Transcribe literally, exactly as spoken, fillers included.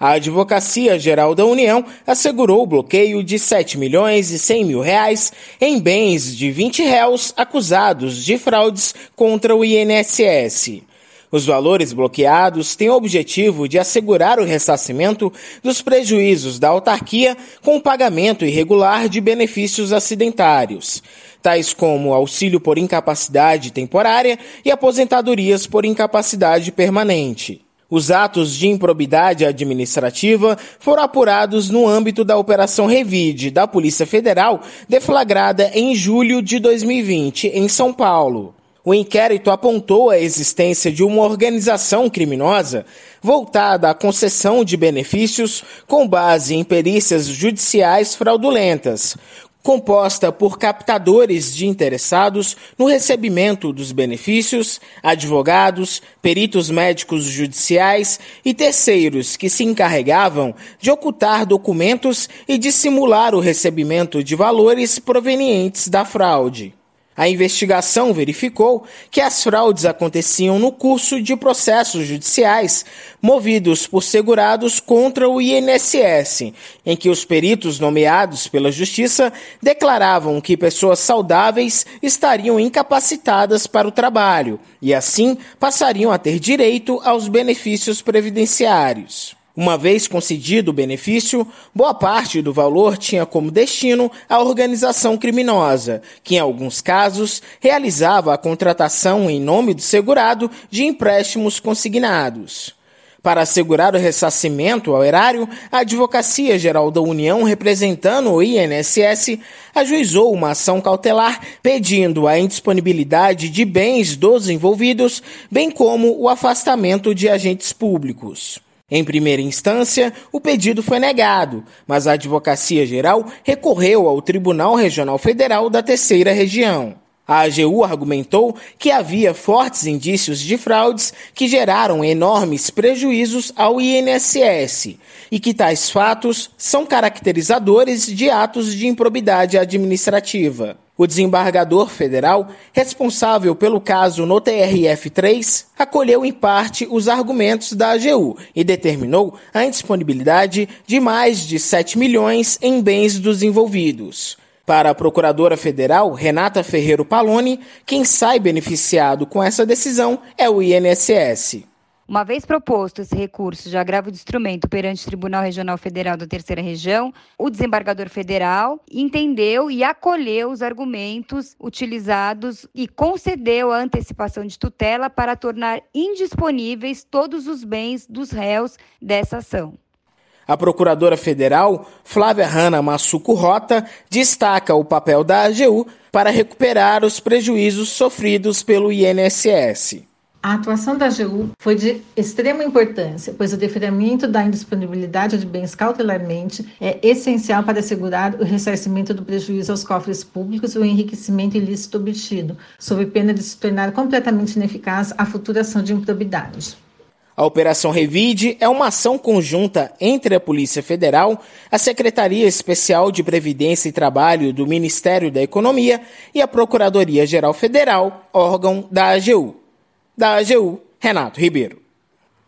A Advocacia Geral da União assegurou o bloqueio de sete milhões e cem mil reais em bens de vinte réus acusados de fraudes contra o I N S S. Os valores bloqueados têm o objetivo de assegurar o ressarcimento dos prejuízos da autarquia com o pagamento irregular de benefícios acidentários, tais como auxílio por incapacidade temporária e aposentadorias por incapacidade permanente. Os atos de improbidade administrativa foram apurados no âmbito da Operação Revide da Polícia Federal, deflagrada em julho de dois mil e vinte, em São Paulo. O inquérito apontou a existência de uma organização criminosa voltada à concessão de benefícios com base em perícias judiciais fraudulentas, composta por captadores de interessados no recebimento dos benefícios, advogados, peritos médicos judiciais e terceiros que se encarregavam de ocultar documentos e dissimular o recebimento de valores provenientes da fraude. A investigação verificou que as fraudes aconteciam no curso de processos judiciais movidos por segurados contra o I N S S, em que os peritos nomeados pela Justiça declaravam que pessoas saudáveis estariam incapacitadas para o trabalho e, assim, passariam a ter direito aos benefícios previdenciários. Uma vez concedido o benefício, boa parte do valor tinha como destino a organização criminosa, que em alguns casos realizava a contratação em nome do segurado de empréstimos consignados. Para assegurar o ressarcimento ao erário, a Advocacia Geral da União, representando o I N S S, ajuizou uma ação cautelar pedindo a indisponibilidade de bens dos envolvidos, bem como o afastamento de agentes públicos. Em primeira instância, o pedido foi negado, mas a Advocacia Geral recorreu ao Tribunal Regional Federal da Terceira Região. A A G U argumentou que havia fortes indícios de fraudes que geraram enormes prejuízos ao I N S S e que tais fatos são caracterizadores de atos de improbidade administrativa. O desembargador federal, responsável pelo caso no T R F três, acolheu em parte os argumentos da A G U e determinou a indisponibilidade de mais de sete milhões em bens dos envolvidos. Para a procuradora federal, Renata Ferreiro Paloni, quem sai beneficiado com essa decisão é o I N S S. Uma vez proposto esse recurso de agravo de instrumento perante o Tribunal Regional Federal da Terceira Região, o desembargador federal entendeu e acolheu os argumentos utilizados e concedeu a antecipação de tutela para tornar indisponíveis todos os bens dos réus dessa ação. A procuradora federal, Flávia Hanna Massuco Rota, destaca o papel da A G U para recuperar os prejuízos sofridos pelo I N S S. A atuação da A G U foi de extrema importância, pois o deferimento da indisponibilidade de bens cautelarmente é essencial para assegurar o ressarcimento do prejuízo aos cofres públicos e o enriquecimento ilícito obtido, sob pena de se tornar completamente ineficaz a futura ação de improbidade. A Operação Revide é uma ação conjunta entre a Polícia Federal, a Secretaria Especial de Previdência e Trabalho do Ministério da Economia e a Procuradoria-Geral Federal, órgão da A G U. Da A G U, Renato Ribeiro.